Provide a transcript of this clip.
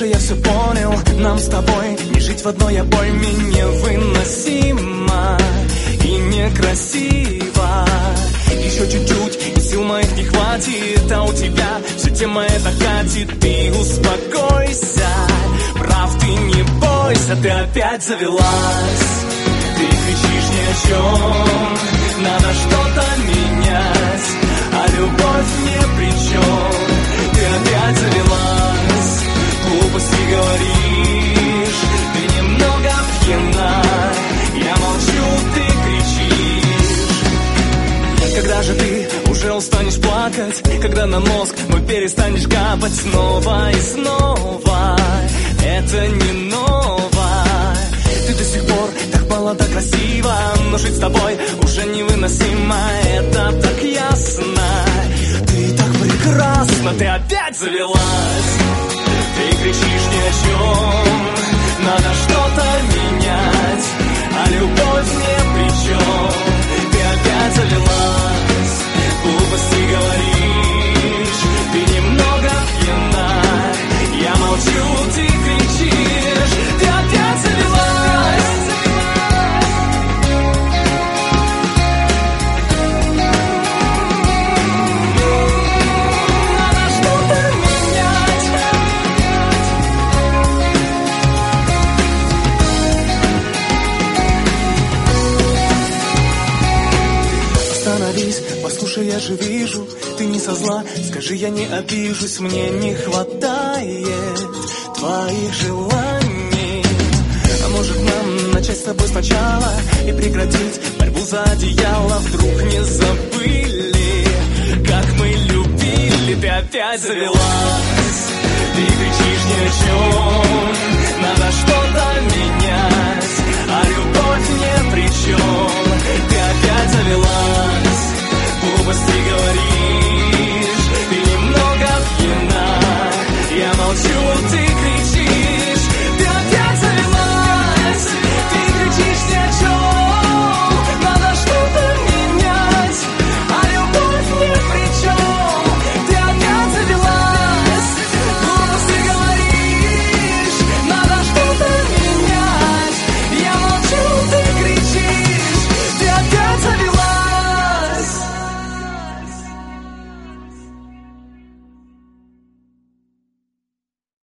Послушай, я все понял, нам с тобой не жить в одной обойме невыносимо и некрасиво. Еще чуть-чуть, и сил моих не хватит, а у тебя все тема эта катит. Ты успокойся, прав ты, не бойся, ты опять завелась. Ты кричишь ни о чем, надо что-то менять, а любовь ни при чем. Ты опять завелась, глупости говоришь, ты немного пьяна. Я молчу, ты кричишь. Когда же ты уже устанешь плакать, когда на мозг мой перестанешь капать снова и снова? Это не ново. Ты до сих пор так молода, красива, но жить с тобой уже невыносимо. Это так ясно. Ты так прекрасна, ты опять завелась. Ты кричишь ни о чем, надо что-то менять, а любовь ни при чем. Ты опять завелась, глупости говоришь, ты немного пьяна. Я молчу, ты кричишь, ты опять завелась. Послушай, я же вижу, ты не со зла. Скажи, я не обижусь, мне не хватает твоих желаний. А может нам начать с тобой сначала и прекратить борьбу за одеяло? Вдруг не забыли, как мы любили? Ты опять завелась. Ты кричишь ни о чем, надо что-то менять, а любовь